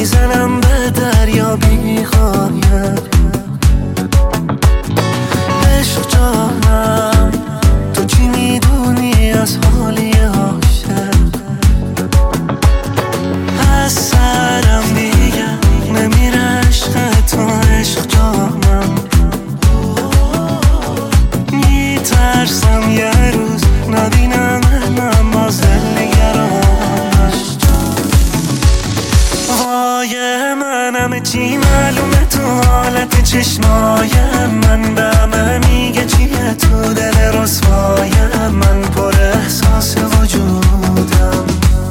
میزنم به دریا بی‌غایت. عشق جانم تو چی میدونی از حالی عاشق؟ از سرم دیگه نمیره عشق تو. عشق جانم میترسم یه روز نبینم باز دلنگرانم. وای منم چی معلومه تو حالت چشمای من، به همه میگه چیه تو دل رسوای من، پر احساس وجودم.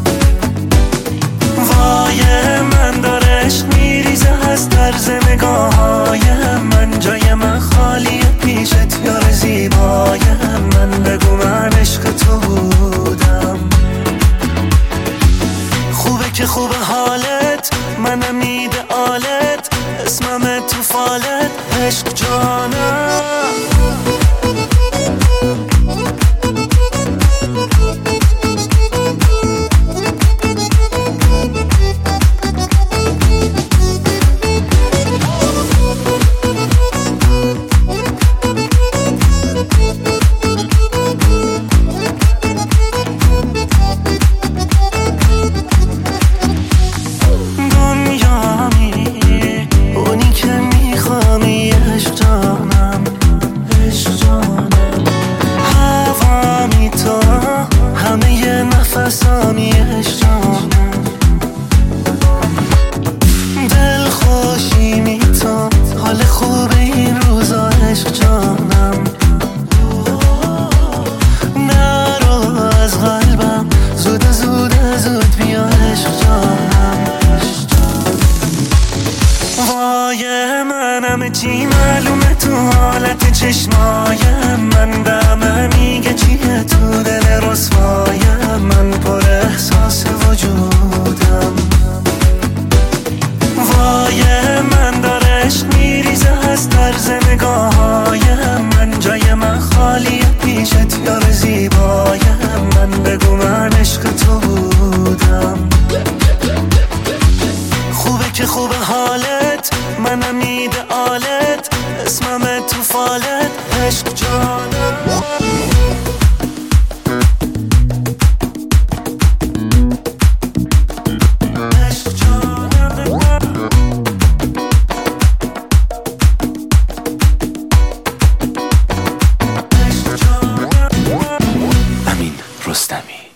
وای من داره عشق میریزه از طرز نگاههای من، جای من خالیه پیشت یار زیبای من، بگو من عشق تو بودم. خوبه که خوبه حالت، منم ایدئالت، اسمم تو فالت، عشق جانم. نفسامی عشق جانم، دل خوشی میتون حال خوب این روزا عشق جانم. نرو از قلبم زود بیا عشق جانم. وای منم چی معلومه تو حالت چشمای من، به همه میگه چیه تو دل رسوای من، پر احساس وجودم. وای من داره عشق میریزه از طرز نگاههای من، جای من خالیه پیشت یار زیبای من، بگو من عشق تو بودم. خوبه که خوبه حالت، منم ایدئالت، اسمم تو فالت، عشق جانم. امین رستمی.